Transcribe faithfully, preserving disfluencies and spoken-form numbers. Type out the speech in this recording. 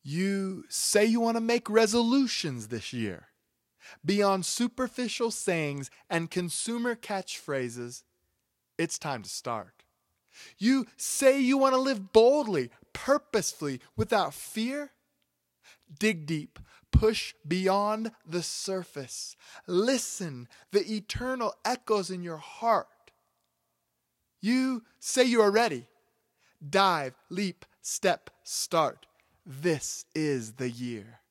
You say you want to make resolutions this year. Beyond superficial sayings and consumer catchphrases, it's time to start. You say you want to live boldly, purposefully, without fear. Dig deep, push beyond the surface. Listen, the eternal echoes in your heart. You say you are ready. Dive, leap, step, start. This is the year.